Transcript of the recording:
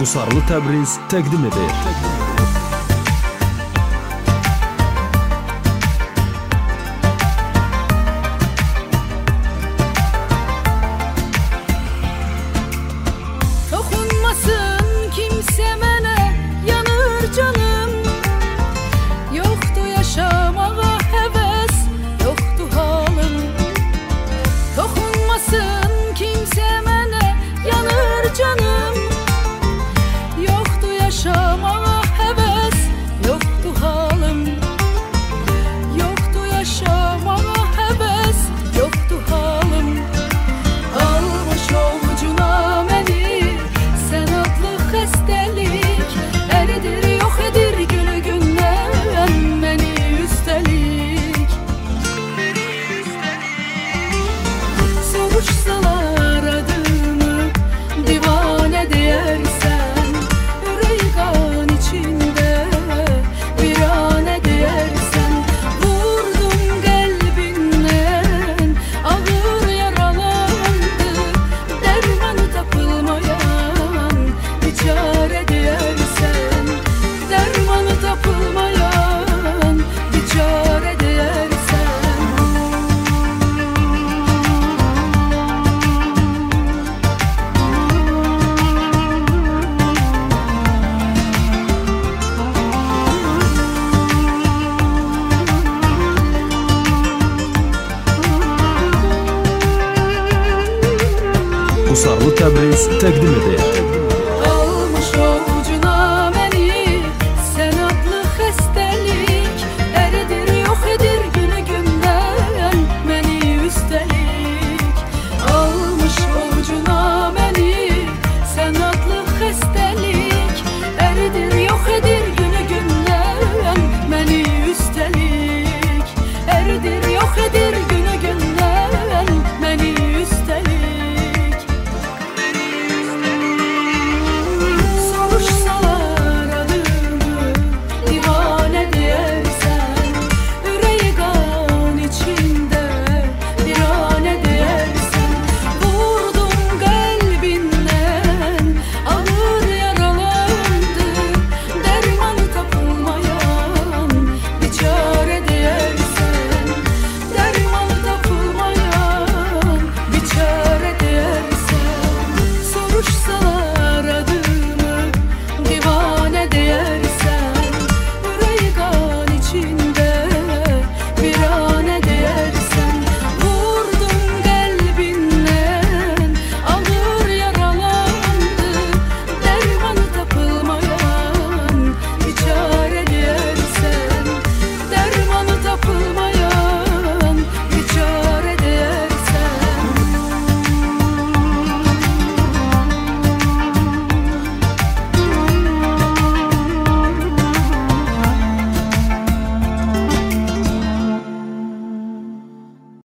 Qusarlı Təbriz təqdim edir. Dokunmasın kimse mənə, yanır canım. Yoktu yaşamağa həvəs, yoktu halım. Dokunmasın kimse mənə, yanır canım. Yoktu yaşamağa həvəs, yoktu halım. Yoktu yaşamağa həvəs, yoktu halım. Almış ovucuna məni, sən adlı xəstəlik. Əridir, yox edir günü gündən məni üstəlik. Soruşsalar adımı, divanə deyərsən. Ürək qan içində, viranə deyərsən. Vurdum qəlbindən, ağır yaralandı. Dərmanı tapılmayan, biçare deyərsən. Dərmanı tapılmayan, biçare deyərsən. Qusarlı Təbriz təqdim edir.